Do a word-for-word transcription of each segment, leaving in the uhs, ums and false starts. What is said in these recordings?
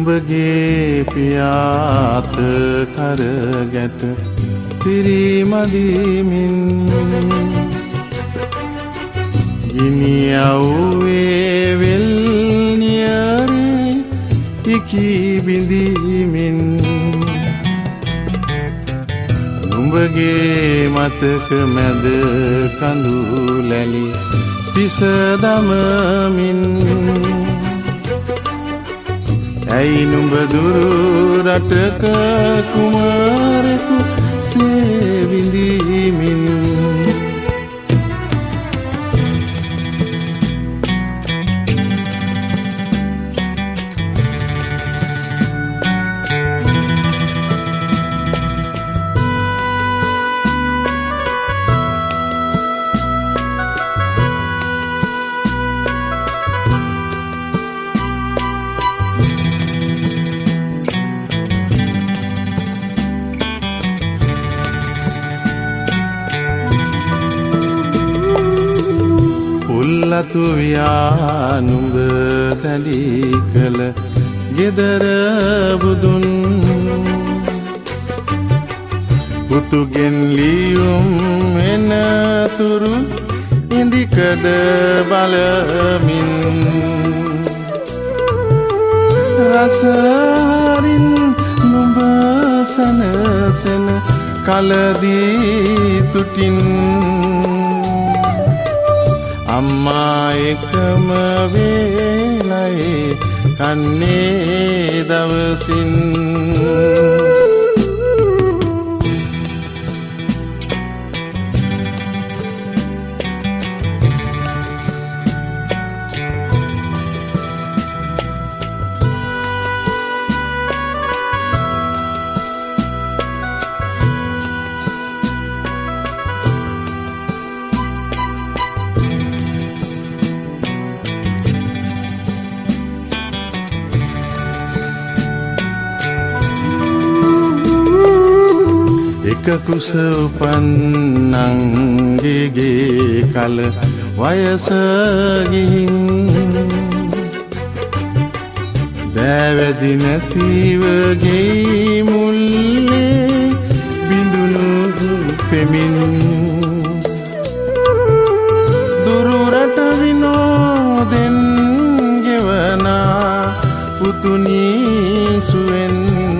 නුඹගේ පියාත කරගැට පිරිමදිමින් ගිනි අවුවේ වෙල් නියරේ ඉකී බිඳීමින් නුඹගේ මතක මැද කඳුලැලි තිස දමමින් ඇයි නුඹ දුරු රටක කුමාරකු සේවිඳීමින් ලතු වියා නුඹ තැලි කළ ගෙදර බුදුන් පුතුගෙන් ලියුම් එනතුරු ඉන්දිකඩ බලමින් රසරින් නුඹ සනසන කලදී තුටින් අම්මා එකම වේලයි කන්නේ දවසින් එක කුස උපන්නංගෙගේ කල වයස ගිහින් දෑවැදි නැතිවගේ මුල්ලේ බිඳුණු පෙමින් දුරුරට විනෝදෙන් ගෙවනා පුතුනී සුවෙන්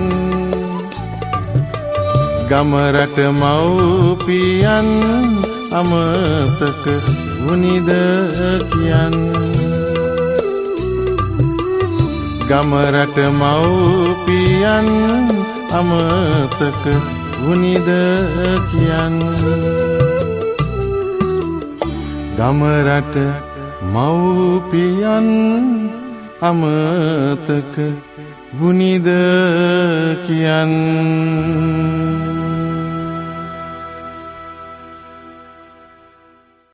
ගමරට මව්පියන් අමතක වුනිද කියන් ගමරට මව්පියන් අමතක වුනිද කියන් ගමරට මව්පියන් අමතක වුනිද කියන්